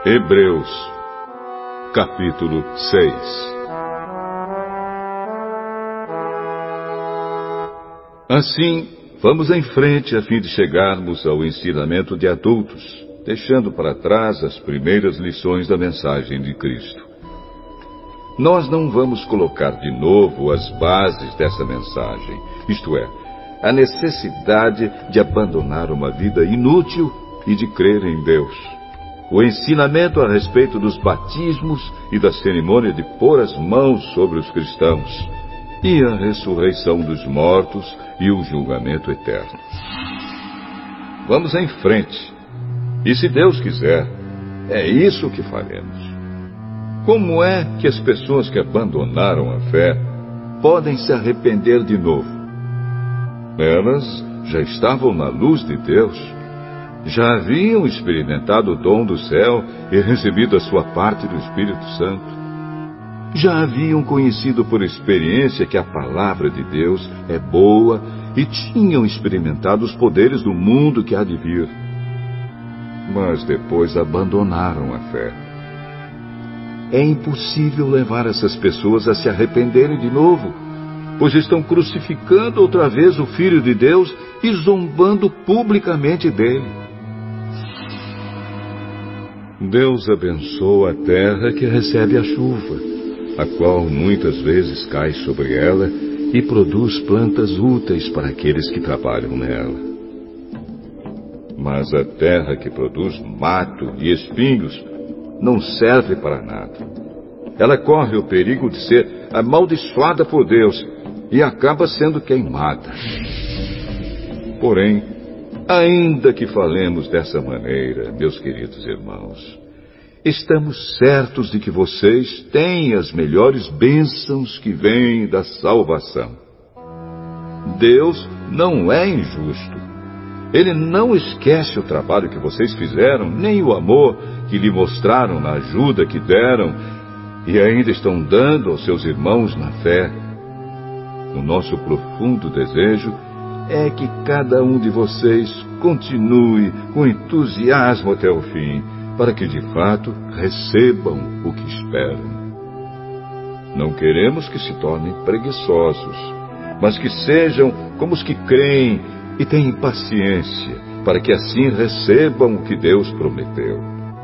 Hebreus, capítulo 6. Assim, vamos em frente a fim de chegarmos ao ensinamento de adultos, deixando para trás as primeiras lições da mensagem de Cristo. Nós não vamos colocar de novo as bases dessa mensagem, isto é, a necessidade de abandonar uma vida inútil e de crer em Deus. O ensinamento a respeito dos batismos e da cerimônia de pôr as mãos sobre os cristãos, e a ressurreição dos mortos e o julgamento eterno. Vamos em frente. E se Deus quiser, é isso que faremos. Como é que as pessoas que abandonaram a fé podem se arrepender de novo? Elas já estavam na luz de Deus, já haviam experimentado o dom do céu e recebido a sua parte do Espírito Santo. Já haviam conhecido por experiência que a palavra de Deus é boa e tinham experimentado os poderes do mundo que há de vir. Mas depois abandonaram a fé. É impossível levar essas pessoas a se arrependerem de novo, pois estão crucificando outra vez o Filho de Deus e zombando publicamente dele. Deus abençoa a terra que recebe a chuva, a qual muitas vezes cai sobre ela e produz plantas úteis para aqueles que trabalham nela. Mas a terra que produz mato e espinhos não serve para nada. Ela corre o perigo de ser amaldiçoada por Deus e acaba sendo queimada. Porém, ainda que falemos dessa maneira, meus queridos irmãos, estamos certos de que vocês têm as melhores bênçãos que vêm da salvação. Deus não é injusto. Ele não esquece o trabalho que vocês fizeram, nem o amor que lhe mostraram na ajuda que deram e ainda estão dando aos seus irmãos na fé. O nosso profundo desejo é que cada um de vocês continue com entusiasmo até o fim, para que de fato recebam o que esperam. Não queremos que se tornem preguiçosos, mas que sejam como os que creem e têm paciência, para que assim recebam o que Deus prometeu.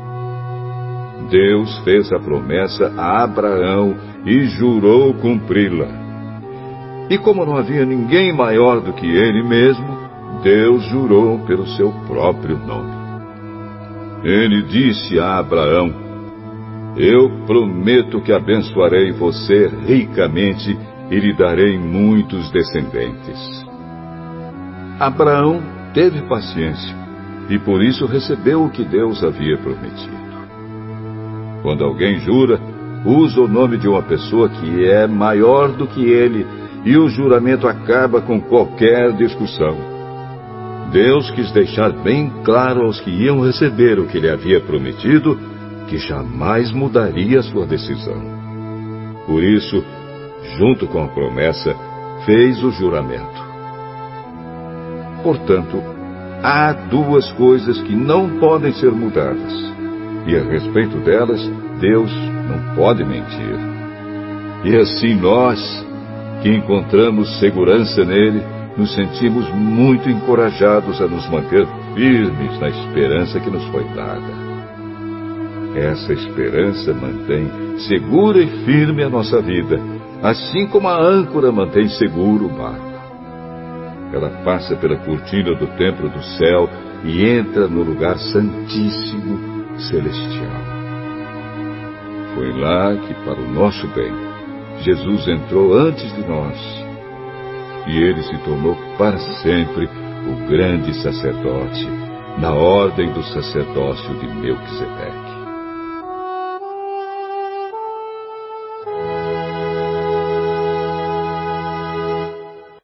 Deus fez a promessa a Abraão e jurou cumpri-la. E como não havia ninguém maior do que ele mesmo, Deus jurou pelo seu próprio nome. Ele disse a Abraão: eu prometo que abençoarei você ricamente e lhe darei muitos descendentes. Abraão teve paciência e por isso recebeu o que Deus havia prometido. Quando alguém jura, usa o nome de uma pessoa que é maior do que ele e o juramento acaba com qualquer discussão. Deus quis deixar bem claro aos que iam receber o que ele havia prometido, que jamais mudaria sua decisão. Por isso, junto com a promessa, fez o juramento. Portanto, há duas coisas que não podem ser mudadas, e a respeito delas, Deus não pode mentir. E assim nós, que encontramos segurança nele, nos sentimos muito encorajados a nos manter firmes na esperança que nos foi dada. Essa esperança mantém segura e firme a nossa vida, assim como a âncora mantém seguro o barco. Ela passa pela cortina do templo do céu e entra no lugar santíssimo celestial. Foi lá que, para o nosso bem, Jesus entrou antes de nós, e ele se tornou para sempre o grande sacerdote, na ordem do sacerdócio de Melquisedeque.